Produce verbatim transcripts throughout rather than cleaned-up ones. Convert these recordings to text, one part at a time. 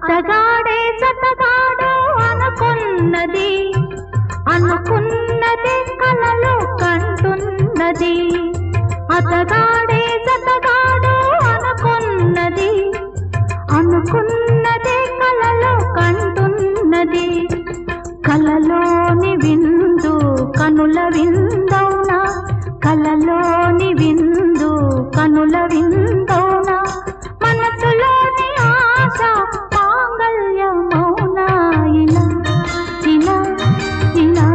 అతగాడే సతగాడు అనుకున్నది అనుకున్నది కలలో కంటున్నది అతగాడే సతగాడు అనుకున్నది అనుకున్నది కలలో కంటున్నది కలలోని విందు కనుల విందౌనా కలలోని విందు కనుల విందౌనా మనసులోని ఆశ మాంగళ్యమౌనా ఇలా ఇలా ఇలా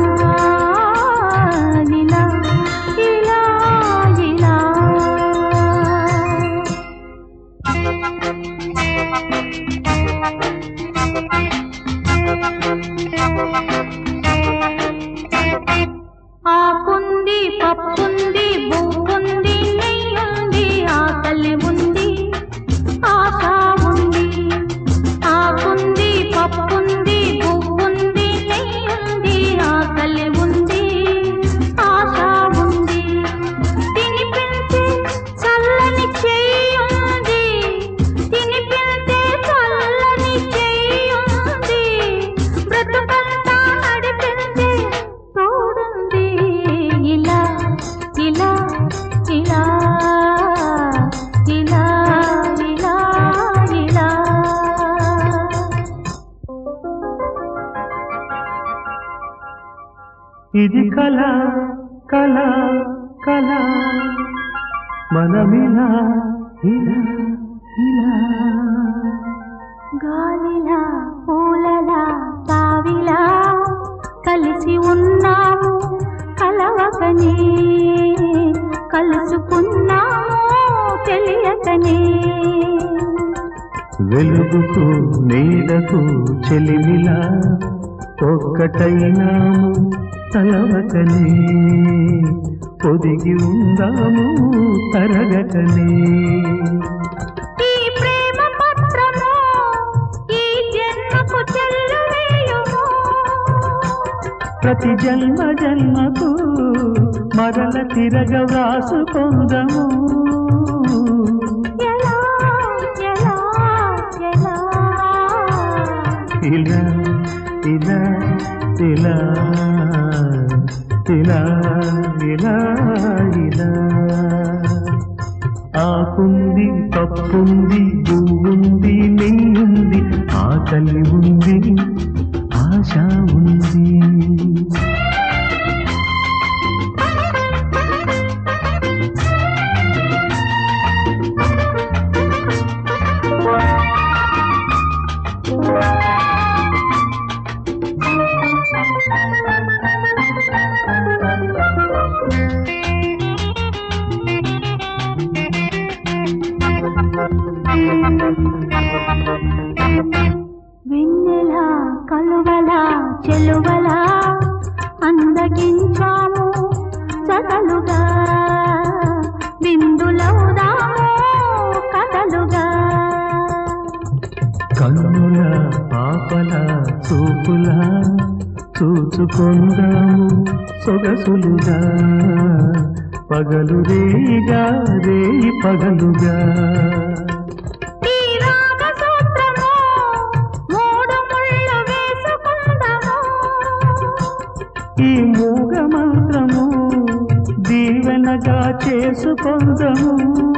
ఇలా ఇలా ఇలా ఆకుంది పప్పుంది బువ్వుంది నెయ్యుంది ఆకలి ఉంది ఆశ ఉంది ఆకుంది పప్పుంది బువ్వుంది నెయ్యుంది ఆకలి ఉంది ఆశ ఉంది తినిపించే చల్లని చెయ్యుంది తినిపించే చల్లని చెయ్యుంది బ్రతుకంతా నడిపించే తోడుంది ఇలా ఇలా ఇలా ఇలా ఇలా ఇలా ఇది కళ కళ కళ మనమిలా ఇలా ఇలా గాలిలా పూలలా తావిలా కలిసి ఉన్నాము కలవకనే కలుసుకున్నాము తెలియకనే వెలుగుకు నీడకు చెలిమిలా ఒక్కటైనాము తలవకనే పొదిగి ఉందాము తరగకనే ఈ ప్రేమ పత్రము ఈ జన్మకు చెల్లువేయుము ప్రతి జన్మ జన్మకు మరల తిరగ వ్రాసుకొందము ఎలా ఎలా ఎలా ఇలా ఇలా ఇలా ఇలా ఇలా ఇలా ఆకుంది పప్పుంది పువ్వుంది నెయ్యుంది ఆకలి ఉంది ఆశ ఉంది వెన్నెలా కలువలా చెలువలా అందగించాము సగలుగా బిందులవుదాము కథలుగా కన్నుల పాపల చూపులా చూచుకొందాము సొగసులుగా పగలు రేగా రేయి పగలుగా ఈ రాగ సూత్రము మూడు ముళ్ళు వేసుకుందాము ఈ మూగ మంత్రము దీవెనగా చేసుకొందము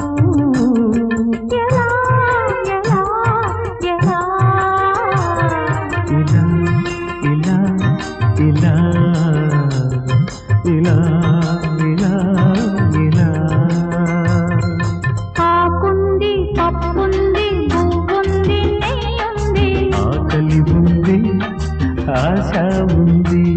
ఎలా ఎలా ఎలా ఇలా ఇలా ఇలా ఇలా ఇలా ఇలా ఆకుంది పప్పుంది పువ్వుంది నెయ్యుంది ఆకలి ఉంది ఆశ ఉంది